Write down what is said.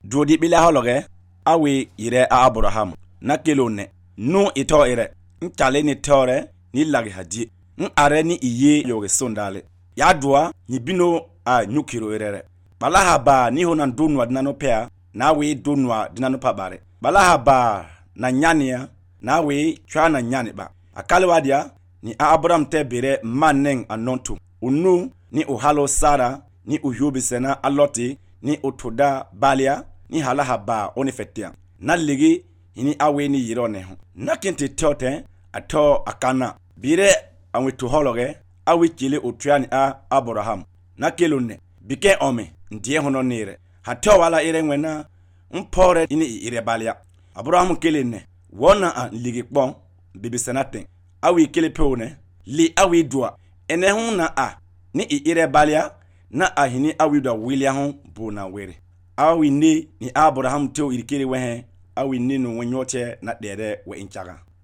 Dodi bila hologe awi ire a Abraham na kelone nu ito ire ntale ni tore ni lagi hadi are ni iye yoge sondale ya dua ni bino a nyukiro ire bala haba ni honan donwa dinano pea na we donwa dinano pabare bala haba na nyania na we chwa na nyane ba akalwadia ni Abraham te bere maneng anontu unu ni uhalo Sara ni uhubisena aloti ni utoda balia ni halahaba onifetia na ligi ni awe ni yirone ho na kente tote ato akana bire anwetu hologe awe chile utriani a Abraham na kelone bike ome ndie hono nire hato wala ire nwena mpore ini ire balia Abraham kelene wona a ligi kpon bibisenaten awe kele peone li awe dua ene hu na a ni ire balia na ahini awe dua wilia ho bona were awi ni Abraham teo irikiri wehe awi ni no wenyoche na dere we inchaga